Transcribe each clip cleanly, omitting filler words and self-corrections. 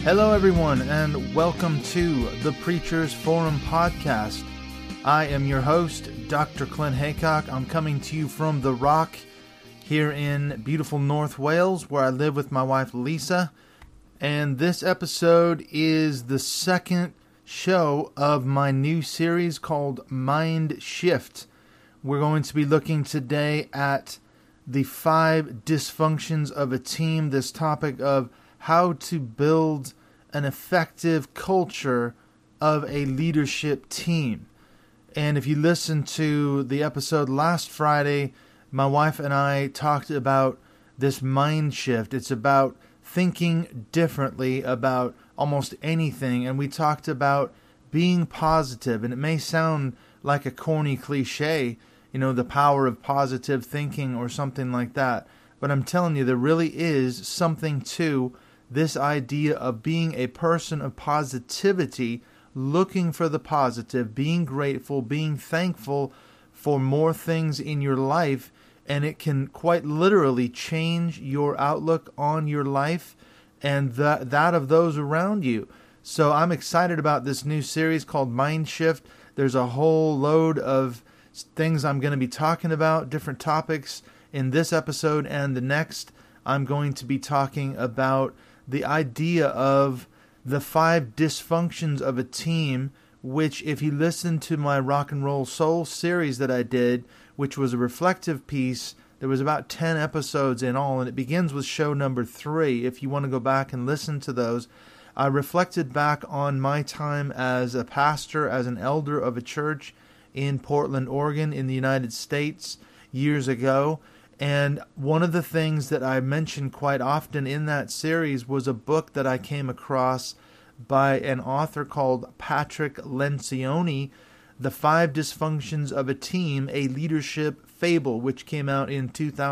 Hello, everyone, and welcome to the Preachers Forum podcast. I am your host, Dr. Clint Haycock. I'm coming to you from The Rock here in beautiful North Wales, where I live with my wife, Lisa. And this episode is the second show of my new series called Mind Shift. We're going to be looking today at the 5 dysfunctions of a team, this topic of how to build an effective culture of a leadership team. And if you listen to the episode last Friday, my wife and I talked about this mind shift. It's about thinking differently about almost anything. And we talked about being positive. And it may sound like a corny cliche, the power of positive thinking or something like that. But I'm telling you, there really is something to this idea of being a person of positivity, looking for the positive, being grateful, being thankful for more things in your life, and it can quite literally change your outlook on your life and that of those around you. So I'm excited about this new series called Mind Shift. There's a whole load of things I'm going to be talking about, different topics in this episode and the next. I'm going to be talking about the idea of the 5 dysfunctions of a team, which if you listen to my Rock and Roll Soul series that I did, which was a reflective piece, there was about 10 episodes in all, and it begins with show number 3. If you want to go back and listen to those, I reflected back on my time as a pastor, as an elder of a church in Portland, Oregon, in the United States years ago. And one of the things that I mentioned quite often in that series was a book that I came across by an author called Patrick Lencioni, The 5 Dysfunctions of a Team, a Leadership Fable, which came out in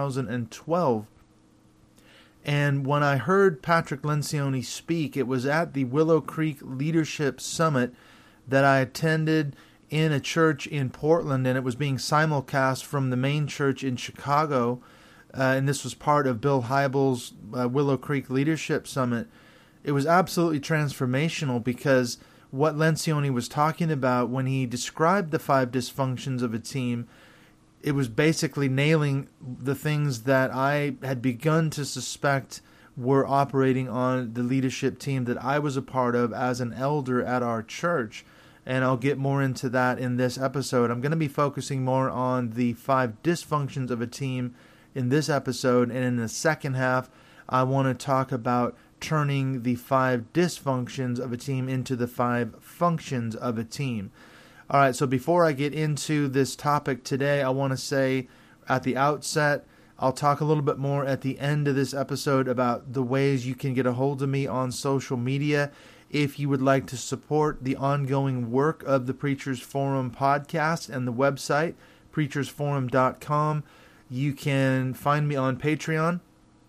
2012. And when I heard Patrick Lencioni speak, it was at the Willow Creek Leadership Summit that I attended in a church in Portland, and it was being simulcast from the main church in Chicago, and this was part of Bill Hybels' Willow Creek Leadership Summit. It was absolutely transformational because what Lencioni was talking about when he described the 5 dysfunctions of a team, it was basically nailing the things that I had begun to suspect were operating on the leadership team that I was a part of as an elder at our church. And I'll get more into that in this episode. I'm going to be focusing more on the 5 dysfunctions of a team in this episode. And in the second half, I want to talk about turning the 5 dysfunctions of a team into the 5 functions of a team. All right, so before I get into this topic today, I want to say at the outset, I'll talk a little bit more at the end of this episode about the ways you can get a hold of me on social media. If you would like to support the ongoing work of the Preachers Forum podcast and the website, preachersforum.com, you can find me on Patreon,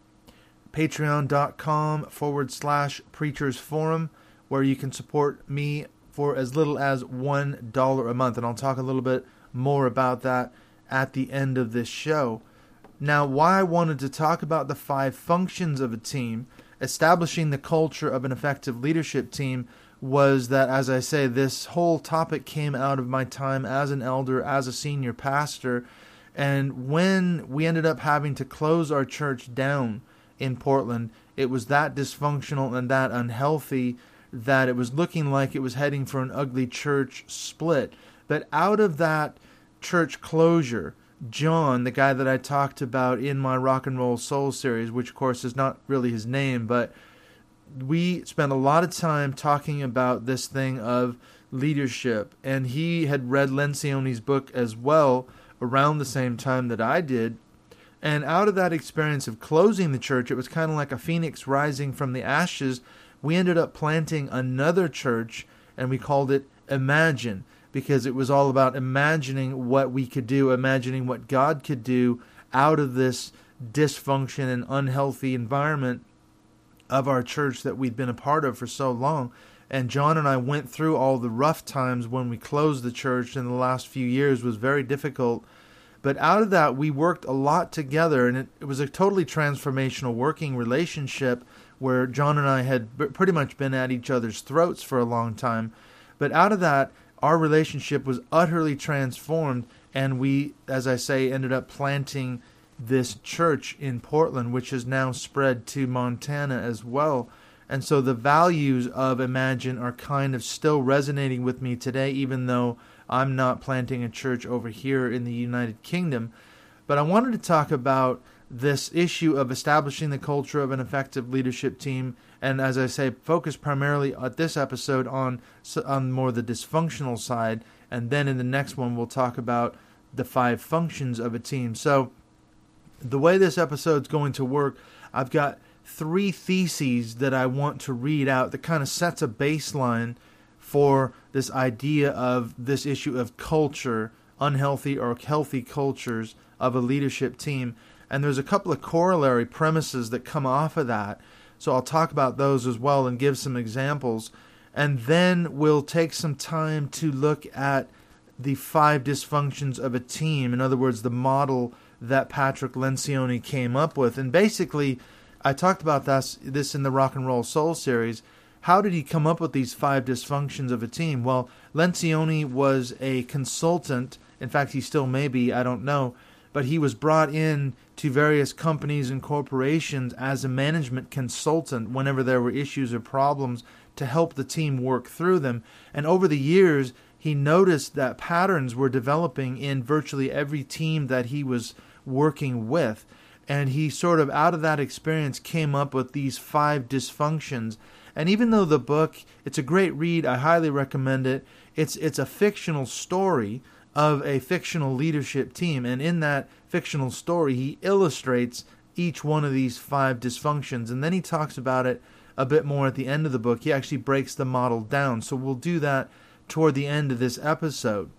patreon.com/preachersforum, where you can support me for as little as $1 a month. And I'll talk a little bit more about that at the end of this show. Now, why I wanted to talk about the 5 functions of a team, establishing the culture of an effective leadership team, was that, as I say, this whole topic came out of my time as an elder, as a senior pastor. And when we ended up having to close our church down in Portland, it was that dysfunctional and that unhealthy that it was looking like it was heading for an ugly church split. But out of that church closure, John, the guy that I talked about in my Rock and Roll Soul series, which of course is not really his name, but we spent a lot of time talking about this thing of leadership. And he had read Lencioni's book as well around the same time that I did. And out of that experience of closing the church, it was kind of like a phoenix rising from the ashes. We ended up planting another church, and we called it Imagine, because it was all about imagining what we could do, imagining what God could do out of this dysfunction and unhealthy environment of our church that we'd been a part of for so long. And John and I went through all the rough times when we closed the church in the last few years. It was very difficult. But out of that, we worked a lot together, and it was a totally transformational working relationship where John and I had pretty much been at each other's throats for a long time. But out of that, our relationship was utterly transformed, and we, as I say, ended up planting this church in Portland, which has now spread to Montana as well. And so the values of Imagine are kind of still resonating with me today, even though I'm not planting a church over here in the United Kingdom. But I wanted to talk about this issue of establishing the culture of an effective leadership team, and as I say, focus primarily at this episode on more the dysfunctional side, and then in the next one we'll talk about the 5 functions of a team. So the way this episode's going to work, I've got 3 theses that I want to read out that kind of sets a baseline for this idea of this issue of culture, unhealthy or healthy cultures of a leadership team. And there's a couple of corollary premises that come off of that. So I'll talk about those as well and give some examples. And then we'll take some time to look at the 5 dysfunctions of a team. In other words, the model that Patrick Lencioni came up with. And basically, I talked about this in the Rock and Roll Soul series. How did he come up with these 5 dysfunctions of a team? Well, Lencioni was a consultant. In fact, he still may be, I don't know. But he was brought in to various companies and corporations as a management consultant whenever there were issues or problems to help the team work through them. And over the years, he noticed that patterns were developing in virtually every team that he was working with. And he sort of, out of that experience, came up with these 5 dysfunctions. And even though the book, it's a great read, I highly recommend it. It's a fictional story of a fictional leadership team. And in that fictional story, he illustrates each one of these 5 dysfunctions. And then he talks about it a bit more at the end of the book. He actually breaks the model down. So we'll do that toward the end of this episode.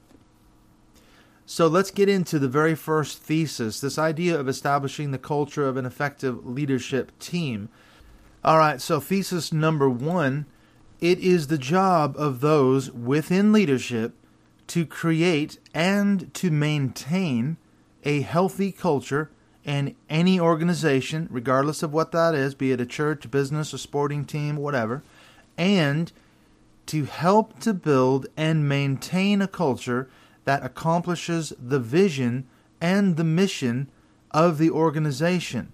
So let's get into the very first thesis, this idea of establishing the culture of an effective leadership team. All right, so thesis number 1, it is the job of those within leadership to create and to maintain a healthy culture in any organization, regardless of what that is, be it a church, business, a sporting team, whatever, and to help to build and maintain a culture that accomplishes the vision and the mission of the organization.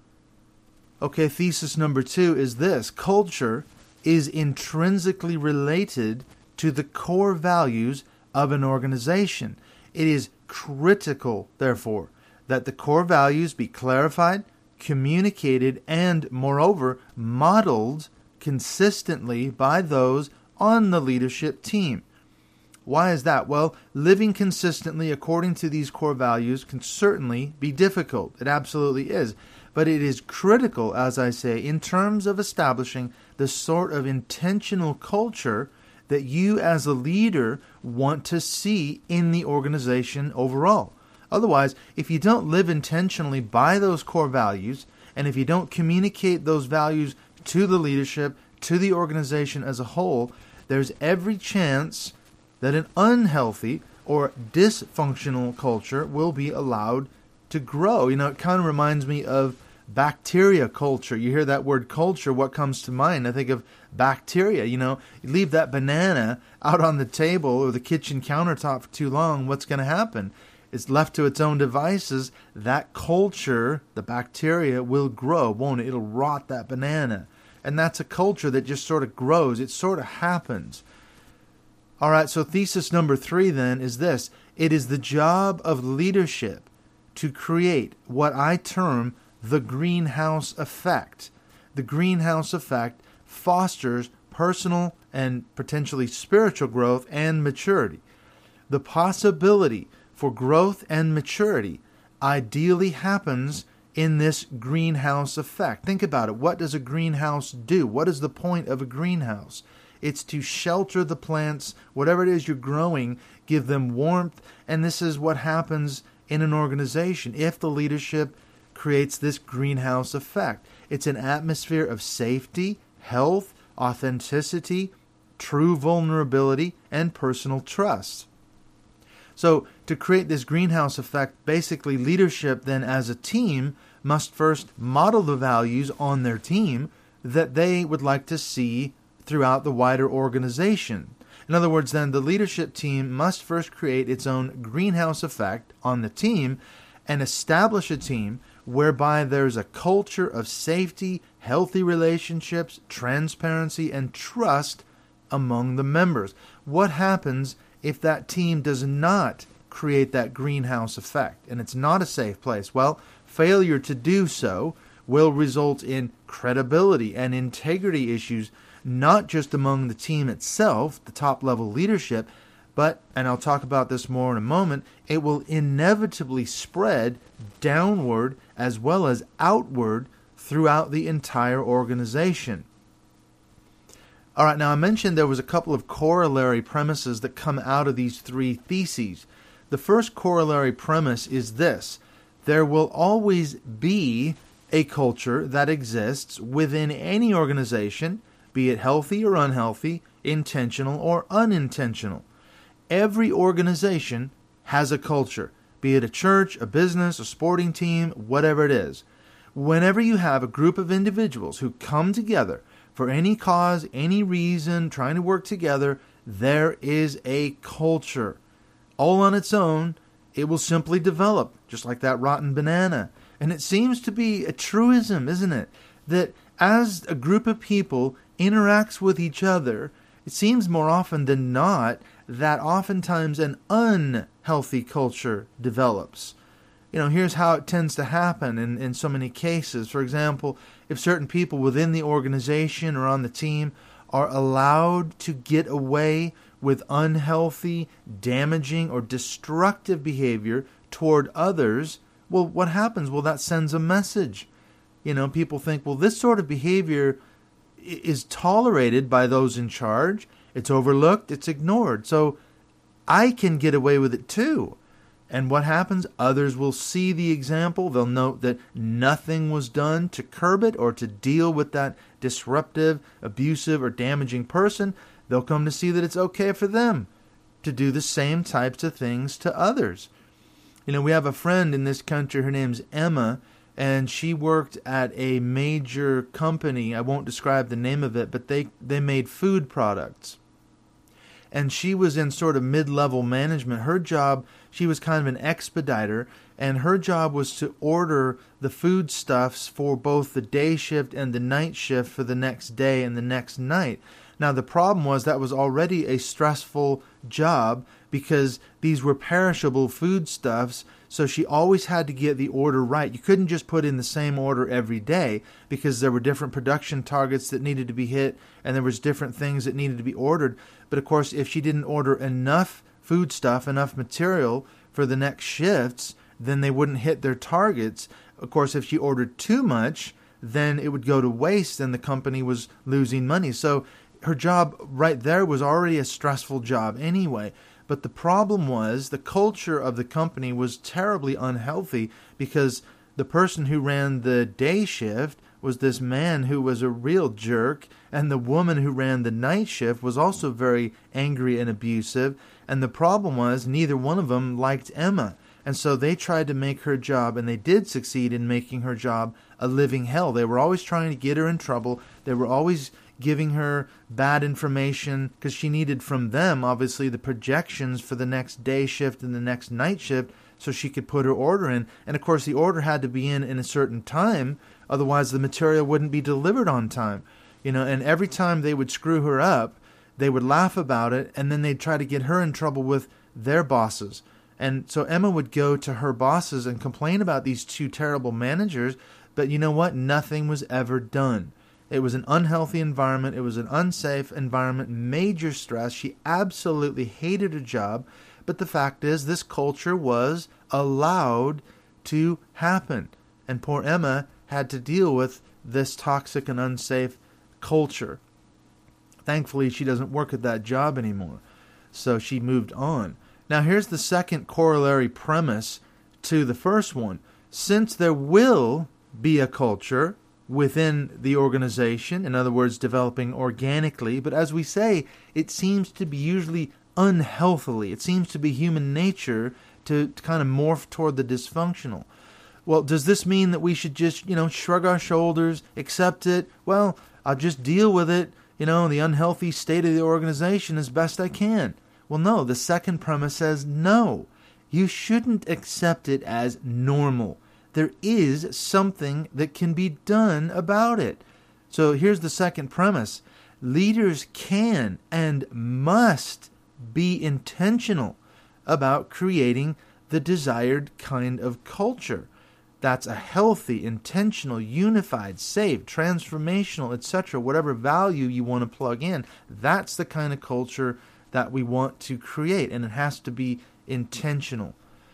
Okay, thesis number 2 is this: culture is intrinsically related to the core values of an organization. It is critical, therefore, that the core values be clarified, communicated, and, moreover, modeled consistently by those on the leadership team. Why is that? Well, living consistently according to these core values can certainly be difficult. It absolutely is. But it is critical, as I say, in terms of establishing the sort of intentional culture that you as a leader want to see in the organization overall. Otherwise, if you don't live intentionally by those core values, and if you don't communicate those values to the leadership, to the organization as a whole, there's every chance that an unhealthy or dysfunctional culture will be allowed to grow. You know, it kind of reminds me of bacteria culture. You hear that word culture, what comes to mind? I think of bacteria. You know, you leave that banana out on the table or the kitchen countertop for too long, what's going to happen? It's left to its own devices. That culture, the bacteria, will grow, won't it? It'll rot that banana. And that's a culture that just sort of grows. It sort of happens. All right, so thesis number 3 then is this: it is the job of leadership to create what I term the greenhouse effect. The greenhouse effect fosters personal and potentially spiritual growth and maturity. The possibility for growth and maturity ideally happens in this greenhouse effect. Think about it. What does a greenhouse do? What is the point of a greenhouse? It's to shelter the plants, whatever it is you're growing, give them warmth, and this is what happens in an organization if the leadership creates this greenhouse effect. It's an atmosphere of safety, health, authenticity, true vulnerability, and personal trust. So to create this greenhouse effect, basically leadership then as a team must first model the values on their team, that they would like to see throughout the wider organization. In other words, then, the leadership team must first create its own greenhouse effect on the team and establish a team whereby there's a culture of safety, healthy relationships, transparency, and trust among the members. What happens if that team does not create that greenhouse effect and it's not a safe place? Well, failure to do so will result in credibility and integrity issues, not just among the team itself, the top-level leadership, but, and I'll talk about this more in a moment, it will inevitably spread downward as well as outward throughout the entire organization. All right, now I mentioned there was a couple of corollary premises that come out of these three theses. The first corollary premise is this: there will always be a culture that exists within any organization, be it healthy or unhealthy, intentional or unintentional. Every organization has a culture, be it a church, a business, a sporting team, whatever it is. Whenever you have a group of individuals who come together for any cause, any reason, trying to work together, there is a culture. All on its own, it will simply develop, just like that rotten banana. And it seems to be a truism, isn't it? That as a group of people interacts with each other, it seems more often than not that oftentimes an unhealthy culture develops. You know, here's how it tends to happen in so many cases. For example, if certain people within the organization or on the team are allowed to get away with unhealthy, damaging, or destructive behavior toward others, well, what happens? Well, that sends a message. You know, people think, well, this sort of behavior is tolerated by those in charge. It's overlooked. It's ignored. So I can get away with it too. And what happens? Others will see the example. They'll note that nothing was done to curb it or to deal with that disruptive, abusive, or damaging person. They'll come to see that it's okay for them to do the same types of things to others. You know, we have a friend in this country. Her name's Emma, and she worked at a major company. I won't describe the name of it, but they made food products. And she was in sort of mid-level management. Her job, she was kind of an expediter, and her job was to order the foodstuffs for both the day shift and the night shift for the next day and the next night. Now, the problem was that was already a stressful job because these were perishable foodstuffs, so she always had to get the order right. You couldn't just put in the same order every day because there were different production targets that needed to be hit and there was different things that needed to be ordered. But of course, if she didn't order enough foodstuff, enough material for the next shifts, then they wouldn't hit their targets. Of course, if she ordered too much, then it would go to waste and the company was losing money. So her job right there was already a stressful job anyway. But the problem was the culture of the company was terribly unhealthy because the person who ran the day shift was this man who was a real jerk, and the woman who ran the night shift was also very angry and abusive. And the problem was neither one of them liked Emma. And so they tried to make her job, and they did succeed in making her job a living hell. They were always trying to get her in trouble. They were always giving her bad information because she needed from them, obviously, the projections for the next day shift and the next night shift so she could put her order in. And, of course, the order had to be in a certain time. Otherwise, the material wouldn't be delivered on time. You know, and every time they would screw her up, they would laugh about it, and then they'd try to get her in trouble with their bosses. And so Emma would go to her bosses and complain about these two terrible managers, but you know what? Nothing was ever done. It was an unhealthy environment. It was an unsafe environment, major stress. She absolutely hated her job. But the fact is, this culture was allowed to happen. And poor Emma had to deal with this toxic and unsafe culture. Thankfully, she doesn't work at that job anymore. So she moved on. Now, here's the second corollary premise to the first one. Since there will be a culture within the organization, in other words, developing organically, but as we say, it seems to be usually unhealthily. It seems to be human nature to kind of morph toward the dysfunctional. Well, does this mean that we should just, shrug our shoulders, accept it? Well, I'll just deal with it, the unhealthy state of the organization as best I can. Well, no, the second premise says no. You shouldn't accept it as normal. There is something that can be done about it. So here's the second premise. Leaders can and must be intentional about creating the desired kind of culture. That's a healthy, intentional, unified, safe, transformational, etc., whatever value you want to plug in. That's the kind of culture that we want to create, and it has to be intentional.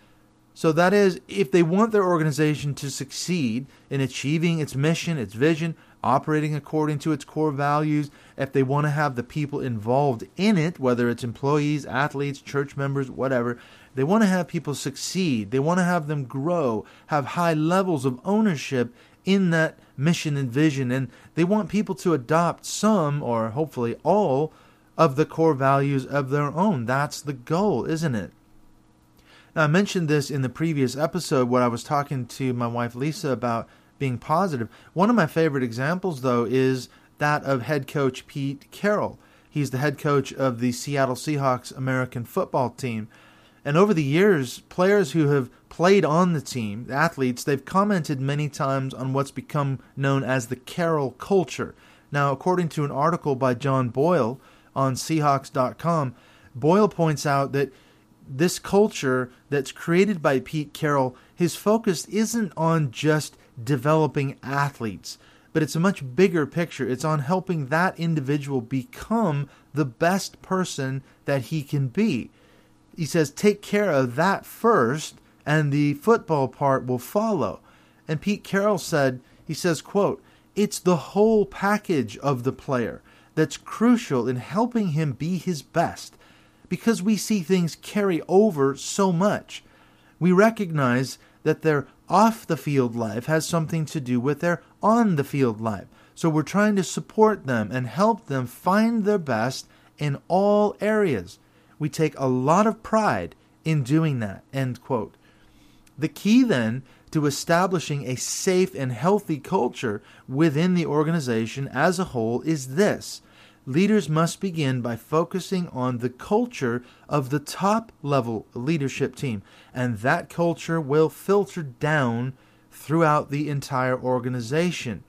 So that is, if they want their organization to succeed in achieving its mission, its vision, operating according to its core values, if they want to have the people involved in it, whether it's employees, athletes, church members, whatever, they want to have people succeed. They want to have them grow, have high levels of ownership in that mission and vision, and they want people to adopt some, or hopefully all, of the core values of their own. That's the goal, isn't it? Now, I mentioned this in the previous episode when I was talking to my wife Lisa about being positive. One of my favorite examples, though, is that of head coach Pete Carroll. He's the head coach of the Seattle Seahawks American football team. And over the years, players who have played on the team, the athletes, they've commented many times on what's become known as the Carroll culture. Now, according to an article by John Boyle on Seahawks.com, Boyle points out that this culture that's created by Pete Carroll, his focus isn't on just developing athletes, but it's a much bigger picture. It's on helping that individual become the best person that he can be. He says, take care of that first, and the football part will follow. And Pete Carroll said, he says, quote, it's the whole package of the player that's crucial in helping him be his best, because we see things carry over so much. We recognize that their off-the-field life has something to do with their on-the-field life. So we're trying to support them and help them find their best in all areas. We take a lot of pride in doing that, end quote. The key then to establishing a safe and healthy culture within the organization as a whole is this. Leaders must begin by focusing on the culture of the top-level leadership team, and that culture will filter down throughout the entire organization.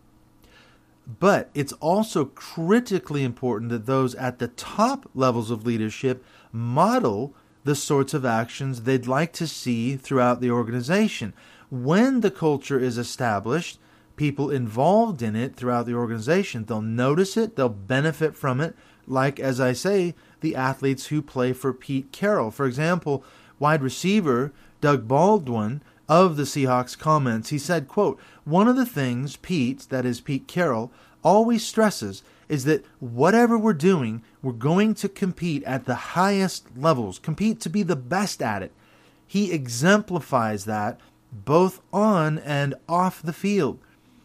But it's also critically important that those at the top levels of leadership model the sorts of actions they'd like to see throughout the organization. When the culture is established, people involved in it throughout the organization, they'll notice it, they'll benefit from it, like, as I say, the athletes who play for Pete Carroll. For example, wide receiver Doug Baldwin of the Seahawks comments, he said, quote, one of the things Pete, that is Pete Carroll, always stresses is that whatever we're doing, we're going to compete at the highest levels, compete to be the best at it. He exemplifies that both on and off the field.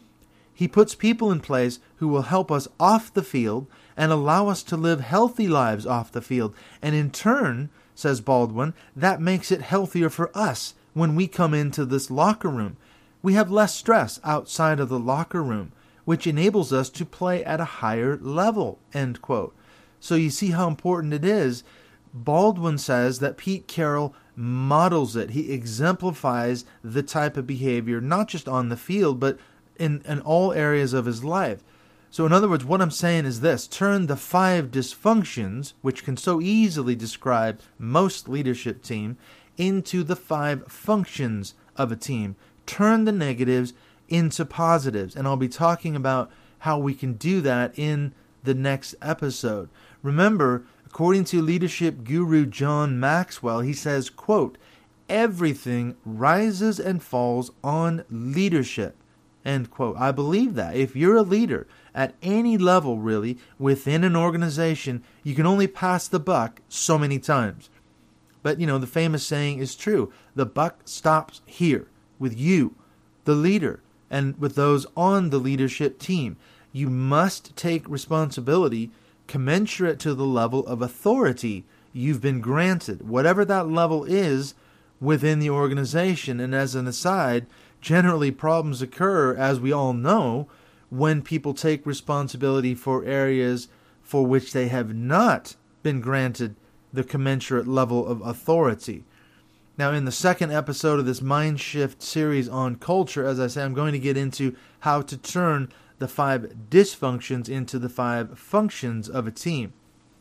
He puts people in place who will help us off the field and allow us to live healthy lives off the field. And in turn, says Baldwin, that makes it healthier for us when we come into this locker room. We have less stress outside of the locker room, which enables us to play at a higher level, end quote. So you see how important it is. Baldwin says that Pete Carroll models it. He exemplifies the type of behavior, not just on the field, but in all areas of his life. So in other words, what I'm saying is this: turn the 5 dysfunctions, which can so easily describe most leadership team, into the 5 functions of a team. Turn the negatives into positives. And I'll be talking about how we can do that in the next episode. Remember, according to leadership guru John Maxwell, he says, quote, everything rises and falls on leadership. End quote. I believe that. If you're a leader at any level, really, within an organization, you can only pass the buck so many times. But, the famous saying is true. The buck stops here with you, the leader, and with those on the leadership team. You must take responsibility commensurate to the level of authority you've been granted, whatever that level is within the organization. And as an aside, generally problems occur, as we all know, when people take responsibility for areas for which they have not been granted the commensurate level of authority. Now, in the second episode of this Mind Shift series on culture, as I say, I'm going to get into how to turn the 5 dysfunctions into the 5 functions of a team.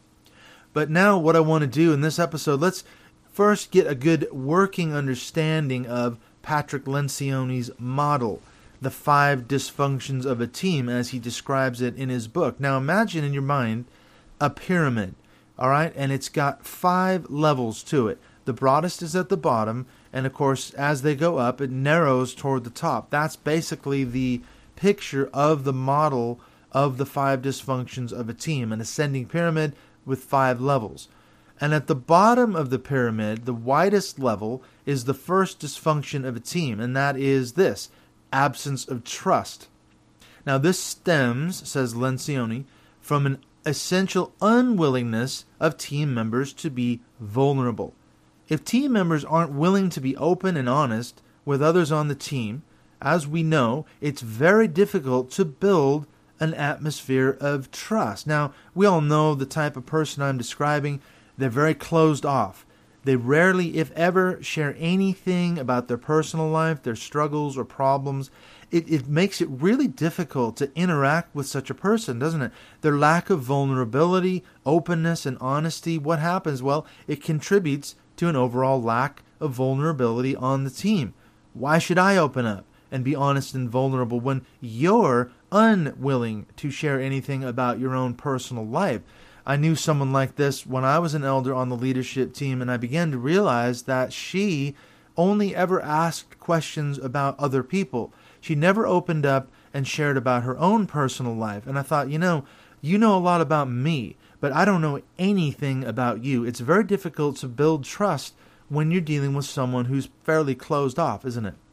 But now what I want to do in this episode, let's first get a good working understanding of Patrick Lencioni's model, the 5 dysfunctions of a team, as he describes it in his book. Now imagine in your mind a pyramid, all right? And it's got 5 levels to it. The broadest is at the bottom, and of course, as they go up, it narrows toward the top. That's basically the picture of the model of the 5 dysfunctions of a team, an ascending pyramid with 5 levels. And at the bottom of the pyramid, the widest level, is the first dysfunction of a team, and that is this: absence of trust. Now this stems, says Lencioni, from an essential unwillingness of team members to be vulnerable. If team members aren't willing to be open and honest with others on the team, as we know, it's very difficult to build an atmosphere of trust. Now, we all know the type of person I'm describing. They're very closed off. They rarely, if ever, share anything about their personal life, their struggles or problems. It makes it really difficult to interact with such a person, doesn't it? Their lack of vulnerability, openness, and honesty, what happens? Well, it contributes to an overall lack of vulnerability on the team. Why should I open up and be honest and vulnerable when you're unwilling to share anything about your own personal life? I knew someone like this when I was an elder on the leadership team, and I began to realize that she only ever asked questions about other people. She never opened up and shared about her own personal life. And I thought, you know a lot about me, but I don't know anything about you. It's very difficult to build trust when you're dealing with someone who's fairly closed off, isn't it?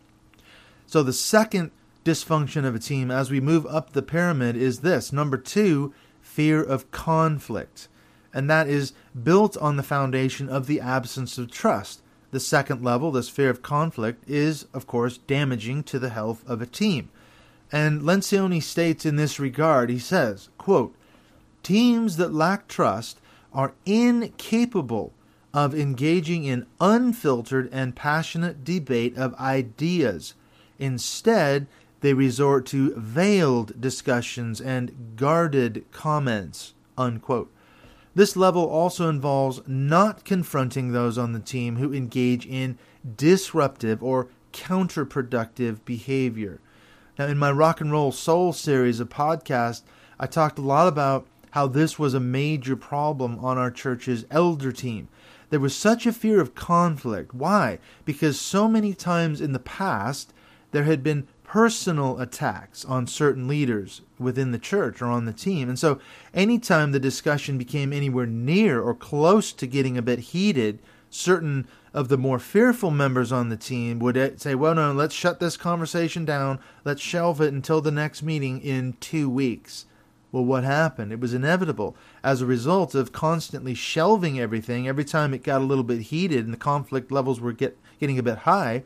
So the second dysfunction of a team as we move up the pyramid is this. Number 2, fear of conflict. And that is built on the foundation of the absence of trust. The second level, this fear of conflict, is, of course, damaging to the health of a team. And Lencioni states in this regard, he says, quote, "Teams that lack trust are incapable of engaging in unfiltered and passionate debate of ideas. Instead, they resort to veiled discussions and guarded comments," unquote. This level also involves not confronting those on the team who engage in disruptive or counterproductive behavior. Now, in my Rock and Roll Soul series of podcasts, I talked a lot about how this was a major problem on our church's elder team. There was such a fear of conflict. Why? Because so many times in the past, there had been personal attacks on certain leaders within the church or on the team. And so anytime the discussion became anywhere near or close to getting a bit heated, certain of the more fearful members on the team would say, well, no, let's shut this conversation down. Let's shelve it until the next meeting in 2 weeks. Well, what happened? It was inevitable. As a result of constantly shelving everything, every time it got a little bit heated and the conflict levels were getting a bit high,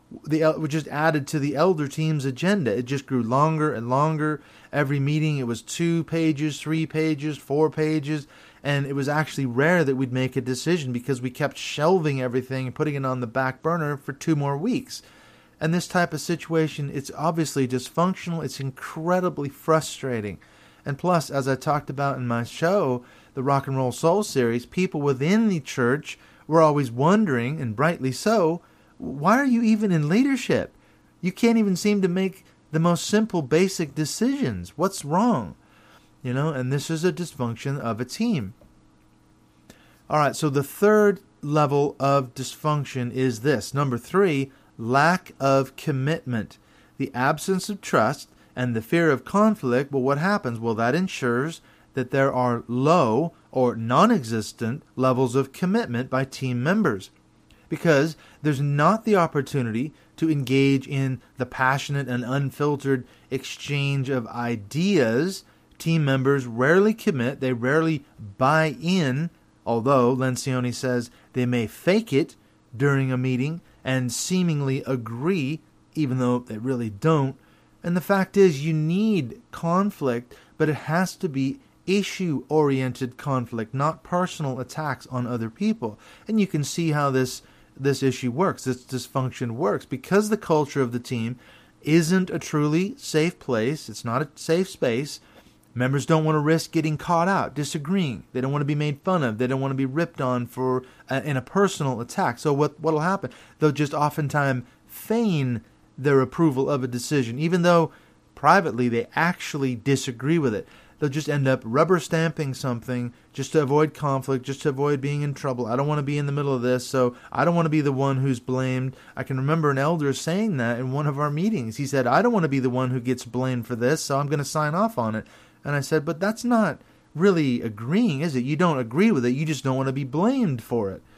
it just added to the elder team's agenda. It just grew longer and longer. Every meeting, it was 2 pages, 3 pages, 4 pages, and it was actually rare that we'd make a decision because we kept shelving everything and putting it on the back burner for 2 more weeks. And this type of situation, it's obviously dysfunctional. It's incredibly frustrating. And plus, as I talked about in my show, the Rock and Roll Soul series, people within the church were always wondering, and rightly so, why are you even in leadership? You can't even seem to make the most simple, basic decisions. What's wrong? And this is a dysfunction of a team. All right, so the third level of dysfunction is this. Number 3, lack of commitment. The absence of trust and the fear of conflict. Well, what happens? Well, that ensures that there are low or non-existent levels of commitment by team members, because there's not the opportunity to engage in the passionate and unfiltered exchange of ideas. Team members rarely commit. They rarely buy in, although Lencioni says they may fake it during a meeting and seemingly agree, even though they really don't. And the fact is, you need conflict, but it has to be issue-oriented conflict, not personal attacks on other people. And you can see how this issue works, this dysfunction works, because the culture of the team isn't a truly safe place. It's not a safe space. Members don't want to risk getting caught out, disagreeing. They don't want to be made fun of. They don't want to be ripped on for in a personal attack. So what'll happen? They'll just oftentimes feign their approval of a decision, even though privately they actually disagree with it. They'll just end up rubber stamping something just to avoid conflict, just to avoid being in trouble. I don't want to be in the middle of this, so I don't want to be the one who's blamed. I can remember an elder saying that in one of our meetings. He said, I don't want to be the one who gets blamed for this, so I'm going to sign off on it. And I said, but that's not really agreeing, is it? You don't agree with it. You just don't want to be blamed for it.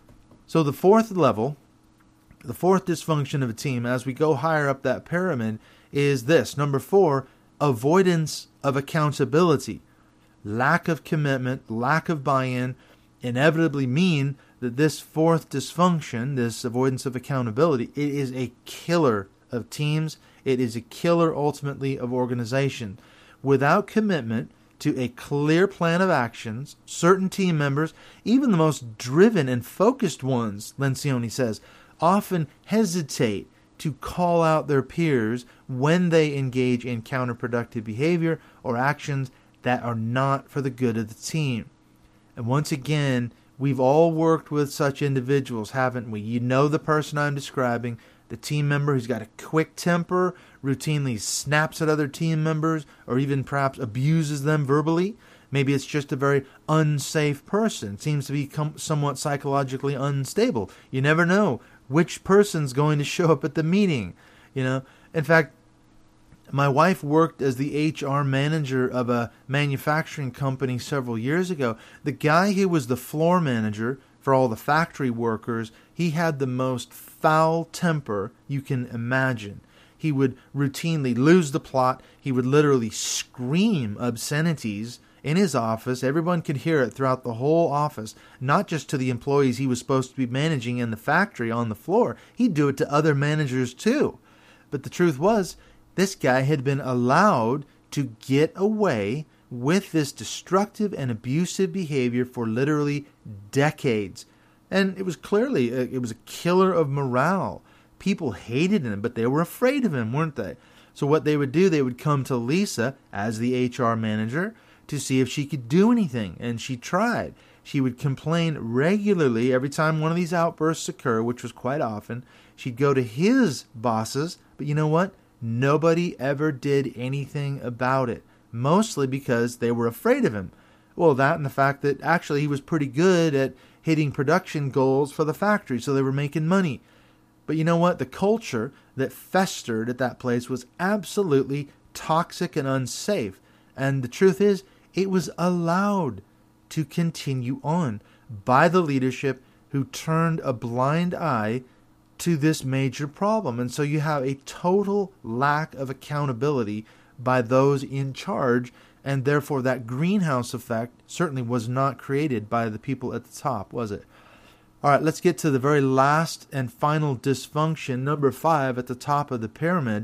So the fourth level, the fourth dysfunction of a team, as we go higher up that pyramid, is this. Number 4, avoidance of accountability. Lack of commitment, lack of buy-in inevitably mean that this fourth dysfunction, this avoidance of accountability, it is a killer of teams. It is a killer ultimately of organization. Without commitment to a clear plan of actions, certain team members, even the most driven and focused ones, Lencioni says, often hesitate to call out their peers when they engage in counterproductive behavior or actions that are not for the good of the team. And once again, we've all worked with such individuals, haven't we? You know the person I'm describing, the team member who's got a quick temper, routinely snaps at other team members, or even perhaps abuses them verbally. Maybe it's just a very unsafe person. Seems to be somewhat psychologically unstable. You never know which person's going to show up at the meeting. In fact, my wife worked as the HR manager of a manufacturing company several years ago. The guy who was the floor manager for all the factory workers, he had the most foul temper you can imagine. He would routinely lose the plot. He would literally scream obscenities in his office. Everyone could hear it throughout the whole office, not just to the employees he was supposed to be managing in the factory on the floor. He'd do it to other managers too. But the truth was, this guy had been allowed to get away with this destructive and abusive behavior for literally decades. And it was clearly, it was a killer of morale. People hated him, but they were afraid of him, weren't they? So what they would do, they would come to Lisa as the HR manager to see if she could do anything. And she tried. She would complain regularly every time one of these outbursts occurred, which was quite often. She'd go to his bosses, but you know what? Nobody ever did anything about it, mostly because they were afraid of him. Well, that and the fact that actually he was pretty good at hitting production goals for the factory, so they were making money. But you know what? The culture that festered at that place was absolutely toxic and unsafe. And the truth is, it was allowed to continue on by the leadership who turned a blind eye to this major problem. And so you have a total lack of accountability by those in charge, and therefore that greenhouse effect certainly was not created by the people at the top, was it? All right, let's get to the very last and final dysfunction. Number 5 at the top of the pyramid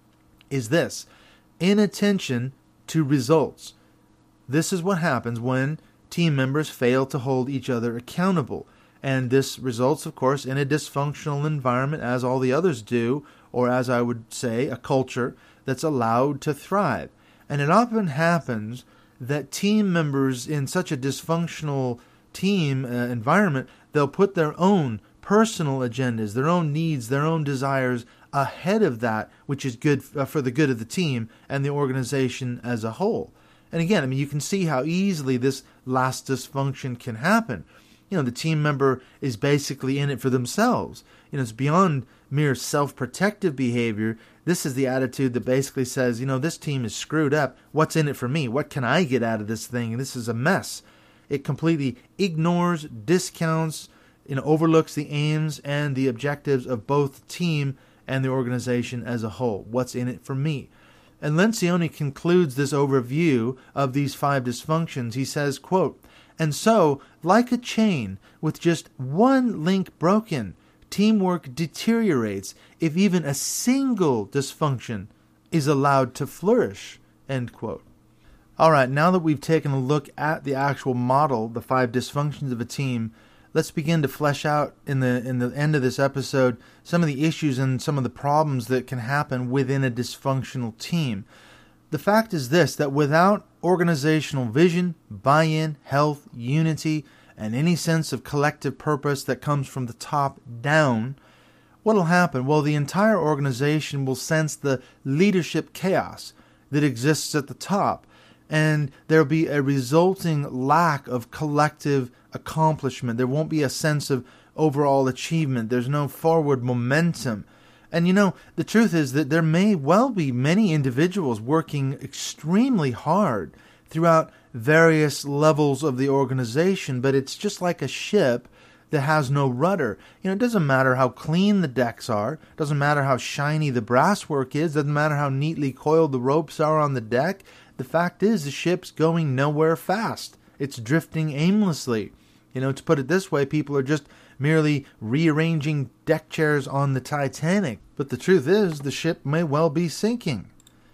is this: inattention to results. This is what happens when team members fail to hold each other accountable. And this results, of course, in a dysfunctional environment, as all the others do, or as I would say, a culture that's allowed to thrive. And it often happens that team members in such a dysfunctional team environment, they'll put their own personal agendas, their own needs, their own desires ahead of that which is good for the good of the team and the organization as a whole. And again, you can see how easily this last dysfunction can happen. The team member is basically in it for themselves. It's beyond mere self-protective behavior. This is the attitude that basically says, this team is screwed up. What's in it for me? What can I get out of this thing? This is a mess. It completely ignores, discounts, overlooks the aims and the objectives of both the team and the organization as a whole. What's in it for me? And Lencioni concludes this overview of these 5 dysfunctions. He says, quote, "And so, like a chain, with just one link broken, teamwork deteriorates if even a single dysfunction is allowed to flourish, end quote. All right, now that we've taken a look at the actual model, the 5 dysfunctions of a team, let's begin to flesh out in the end of this episode some of the issues and some of the problems that can happen within a dysfunctional team. The fact is this, that without organizational vision, buy-in, health, unity, and any sense of collective purpose that comes from the top down, what will happen? Well, the entire organization will sense the leadership chaos that exists at the top, and there'll be a resulting lack of collective accomplishment. There won't be a sense of overall achievement. There's no forward momentum. And the truth is that there may well be many individuals working extremely hard throughout various levels of the organization, but it's just like a ship that has no rudder. It doesn't matter how clean the decks are, doesn't matter how shiny the brasswork is, doesn't matter how neatly coiled the ropes are on the deck. The fact is the ship's going nowhere fast. It's drifting aimlessly. To put it this way, people are just merely rearranging deck chairs on the Titanic. But the truth is, the ship may well be sinking.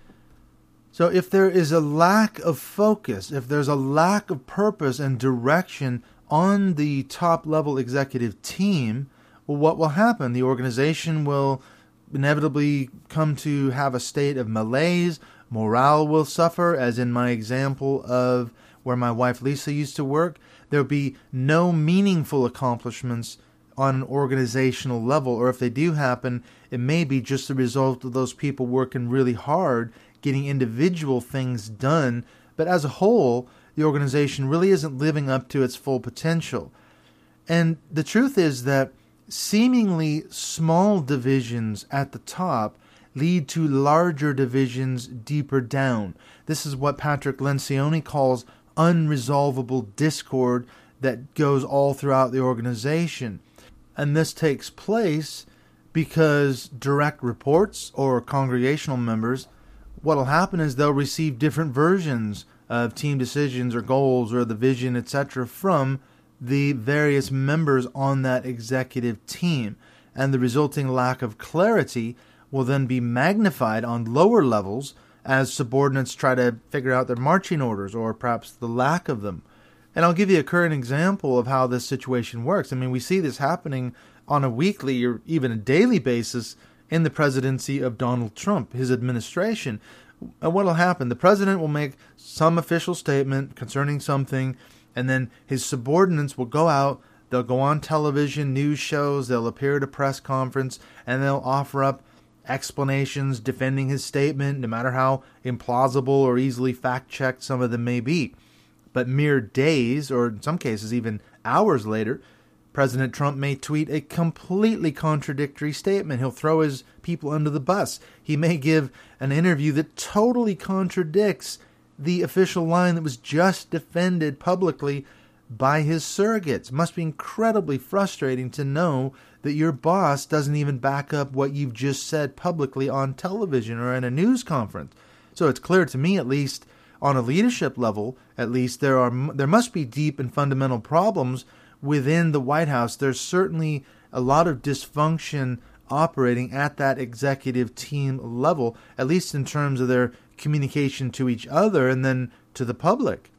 So if there is a lack of focus, if there's a lack of purpose and direction on the top-level executive team, well, what will happen? The organization will inevitably come to have a state of malaise. Morale will suffer, as in my example of where my wife Lisa used to work. There'll be no meaningful accomplishments on an organizational level, or if they do happen, it may be just the result of those people working really hard, getting individual things done, but as a whole, the organization really isn't living up to its full potential. And the truth is that seemingly small divisions at the top lead to larger divisions deeper down. This is what Patrick Lencioni calls unresolvable discord that goes all throughout the organization. And this takes place because direct reports or congregational members, what'll happen is they'll receive different versions of team decisions or goals or the vision, etc., from the various members on that executive team. And the resulting lack of clarity will then be magnified on lower levels as subordinates try to figure out their marching orders or perhaps the lack of them. And I'll give you a current example of how this situation works. I mean, we see this happening on a weekly or even a daily basis in the presidency of Donald Trump, his administration. And what will happen? The president will make some official statement concerning something, and then his subordinates will go out, they'll go on television, news shows, they'll appear at a press conference, and they'll offer up explanations defending his statement, no matter how implausible or easily fact-checked some of them may be. But mere days, or in some cases even hours later, President Trump may tweet a completely contradictory statement. He'll throw his people under the bus. He may give an interview that totally contradicts the official line that was just defended publicly by his surrogates. It must be incredibly frustrating to know that your boss doesn't even back up what you've just said publicly on television or in a news conference. So it's clear to me, at least on a leadership level, at least there must be deep and fundamental problems within the White House. There's certainly a lot of dysfunction operating at that executive team level, at least in terms of their communication to each other and then to the public.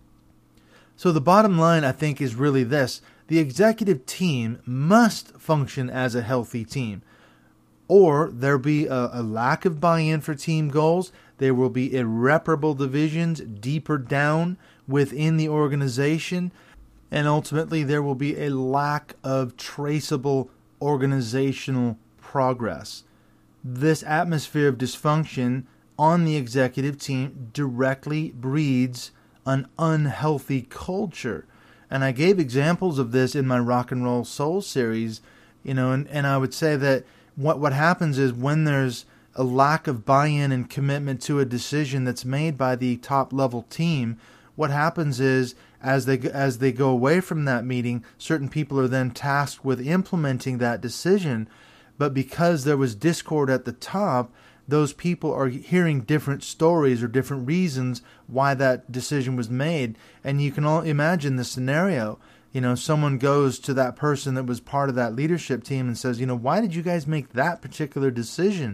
So the bottom line, I think, is really this. The executive team must function as a healthy team, or there'll be a lack of buy-in for team goals. There will be irreparable divisions deeper down within the organization, and ultimately there will be a lack of traceable organizational progress. This atmosphere of dysfunction on the executive team directly breeds an unhealthy culture. And I gave examples of this in my Rock and Roll Soul series, and I would say that what happens is when there's a lack of buy-in and commitment to a decision that's made by the top-level team, what happens is as they go away from that meeting, certain people are then tasked with implementing that decision. But because there was discord at the top, those people are hearing different stories or different reasons why that decision was made. And you can all imagine the scenario. Someone goes to that person that was part of that leadership team and says, why did you guys make that particular decision?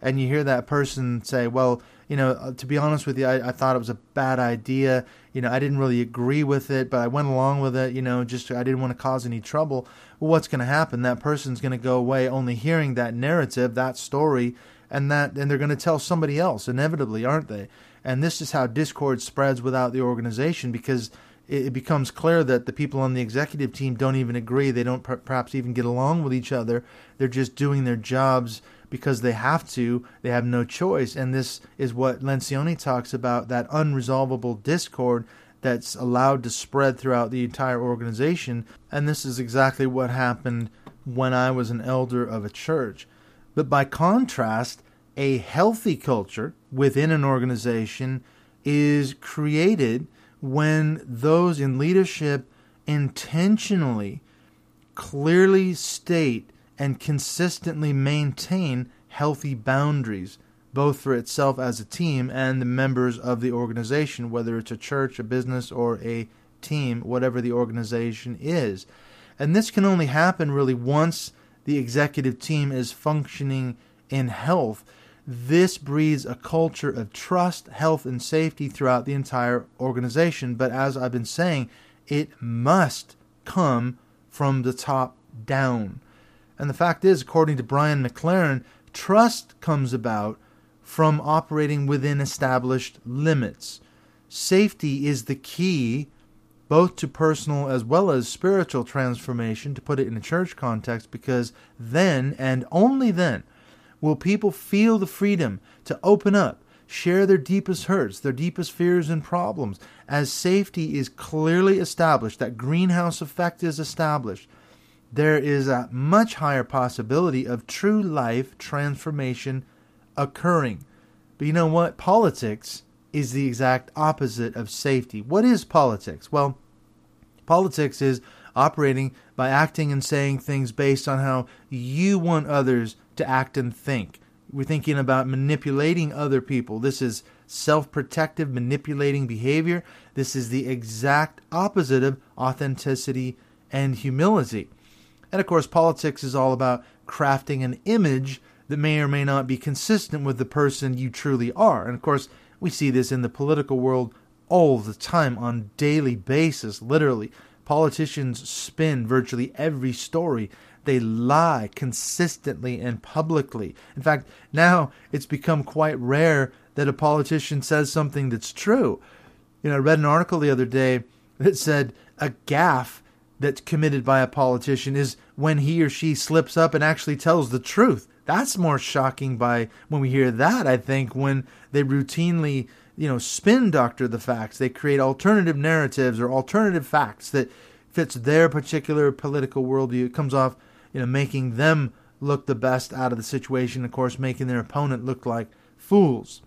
and you hear that person say, well, to be honest with you, I thought it was a bad idea. I didn't really agree with it, but I went along with it, just I didn't want to cause any trouble. Well, what's going to happen? That person's going to go away only hearing that narrative, that story, and they're going to tell somebody else, inevitably, aren't they? And this is how discord spreads without the organization, because it becomes clear that the people on the executive team don't even agree. They don't perhaps even get along with each other. They're just doing their jobs because they have to. They have no choice. And this is what Lencioni talks about, that unresolvable discord that's allowed to spread throughout the entire organization. And this is exactly what happened when I was an elder of a church. But by contrast, a healthy culture within an organization is created when those in leadership intentionally, clearly state and consistently maintain healthy boundaries, both for itself as a team and the members of the organization, whether it's a church, a business, or a team, whatever the organization is. And this can only happen really once the executive team is functioning in health. This breeds a culture of trust, health, and safety throughout the entire organization. But as I've been saying, it must come from the top down. And the fact is, according to Brian McLaren, trust comes about from operating within established limits. Safety is the key both to personal as well as spiritual transformation, to put it in a church context, because then, and only then, will people feel the freedom to open up, share their deepest hurts, their deepest fears and problems. As safety is clearly established, that greenhouse effect is established, there is a much higher possibility of true life transformation occurring. But you know what? Politics is the exact opposite of safety. What is politics? Well, politics is operating by acting and saying things based on how you want others to act and think. We're thinking about manipulating other people. This is self-protective, manipulating behavior. This is the exact opposite of authenticity and humility. And of course, politics is all about crafting an image that may or may not be consistent with the person you truly are. And of course, we see this in the political world all the time, on a daily basis, literally. Politicians spin virtually every story. They lie consistently and publicly. In fact, now it's become quite rare that a politician says something that's true. I read an article the other day that said a gaffe that's committed by a politician is when he or she slips up and actually tells the truth. That's more shocking by when we hear that, I think, when they routinely spin doctor the facts. They create alternative narratives or alternative facts that fits their particular political worldview. It comes off, making them look the best out of the situation, of course, making their opponent look like fools.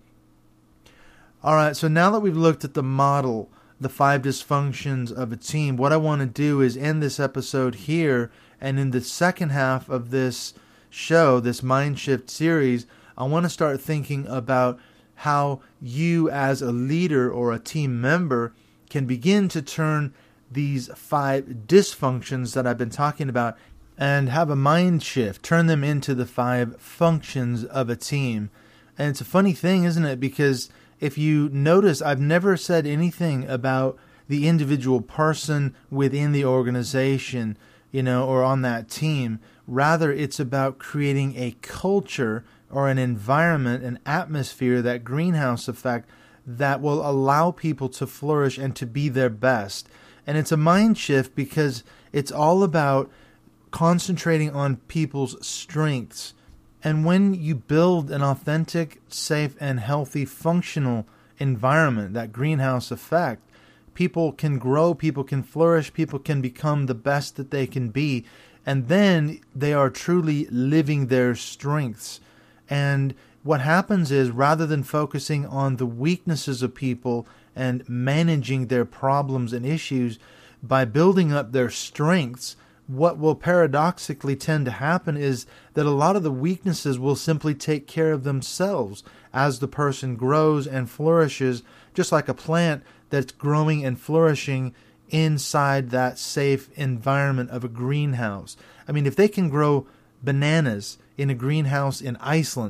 All right, so now that we've looked at the model, the 5 dysfunctions of a team, what I want to do is end this episode here, and in the second half of this show, this Mind Shift series, I want to start thinking about how you as a leader or a team member can begin to turn these 5 dysfunctions that I've been talking about and have a mind shift, turn them into the 5 functions of a team. And it's a funny thing, isn't it? Because if you notice, I've never said anything about the individual person within the organization, or on that team. Rather, it's about creating a culture or an environment, an atmosphere, that greenhouse effect that will allow people to flourish and to be their best. And it's a mind shift because it's all about concentrating on people's strengths. And when you build an authentic, safe, and healthy, functional environment, that greenhouse effect, people can grow, people can flourish, people can become the best that they can be. And then they are truly living their strengths. And what happens is, rather than focusing on the weaknesses of people and managing their problems and issues, by building up their strengths, what will paradoxically tend to happen is that a lot of the weaknesses will simply take care of themselves as the person grows and flourishes, just like a plant that's growing and flourishing inside that safe environment of a greenhouse. I mean, if they can grow bananas in a greenhouse in Iceland,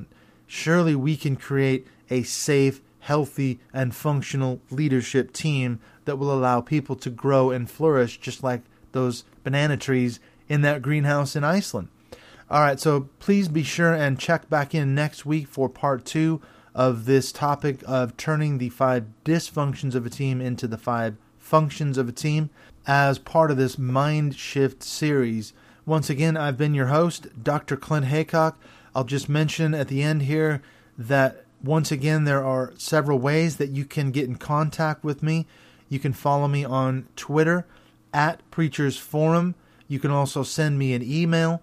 surely we can create a safe, healthy, and functional leadership team that will allow people to grow and flourish just like those banana trees in that greenhouse in Iceland. All right, so please be sure and check back in next week for part 2 of this topic of turning the 5 dysfunctions of a team into the 5 functions of a team as part of this Mind Shift series. Once again, I've been your host, Dr. Clint Haycock. I'll just mention at the end here that once again, there are several ways that you can get in contact with me. You can follow me on Twitter at Preachers Forum. You can also send me an email,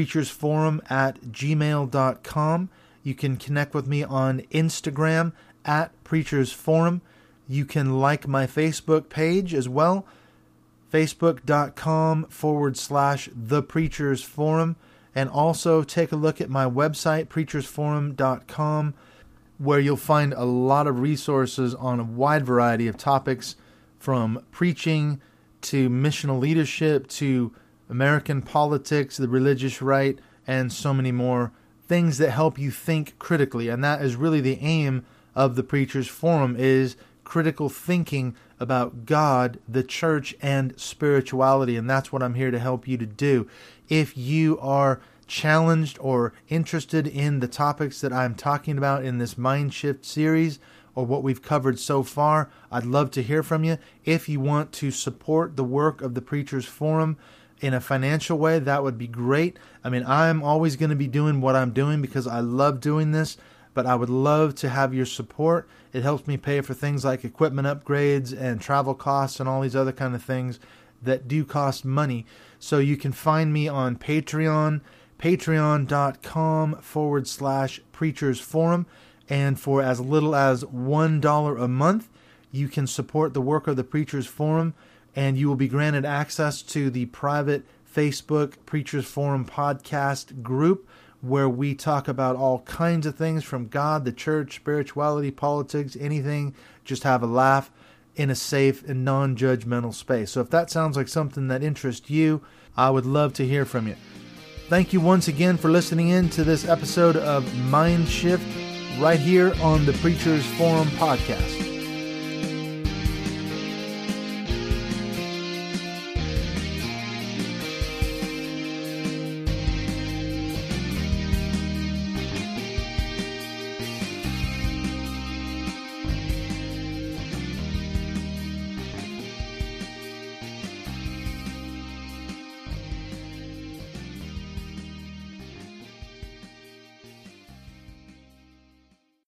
preachersforum@gmail.com. You can connect with me on Instagram at Preachers Forum. You can like my Facebook page as well, facebook.com/The Preachers Forum. And also take a look at my website, preachersforum.com, where you'll find a lot of resources on a wide variety of topics, from preaching to missional leadership to American politics, the religious right, and so many more things that help you think critically. And that is really the aim of the Preachers Forum, is critical thinking about God, the church, and spirituality. And that's what I'm here to help you to do. If you are challenged or interested in the topics that I'm talking about in this Mind Shift series, or what we've covered so far, I'd love to hear from you. If you want to support the work of the Preachers Forum in a financial way, that would be great. I mean, I'm always going to be doing what I'm doing because I love doing this, but I would love to have your support. It helps me pay for things like equipment upgrades and travel costs and all these other kind of things that do cost money. So you can find me on Patreon, patreon.com/Preachers Forum. And for as little as $1 a month, you can support the work of the Preachers Forum, and you will be granted access to the private Facebook Preachers Forum podcast group, where we talk about all kinds of things from God, the church, spirituality, politics, anything. Just have a laugh in a safe and non-judgmental space. So if that sounds like something that interests you, I would love to hear from you. Thank you once again for listening in to this episode of Mind Shift right here on the Preachers Forum podcast.